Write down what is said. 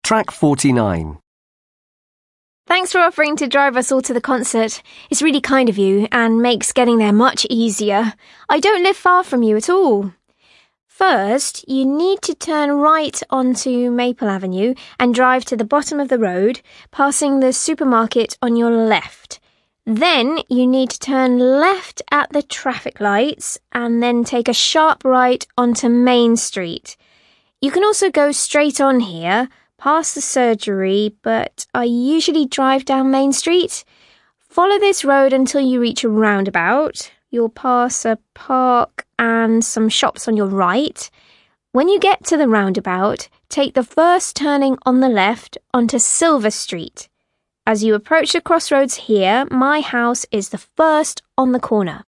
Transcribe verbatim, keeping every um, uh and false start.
Track forty-nine. Thanks for offering to drive us all to the concert. It's really kind of you and makes getting there much easier. I don't live far from you at all. First, you need to turn right onto Maple Avenue and drive to the bottom of the road, passing the supermarket on your left. Then you need to turn left at the traffic lights and then take a sharp right onto Main Street. You can also go straight on here, past the surgery, but I usually drive down Main Street. Follow this road until you reach a roundabout. You'll pass a park and some shops on your right. When you get to the roundabout, take the first turning on the left onto Silver Street. As you approach the crossroads here, my house is the first on the corner.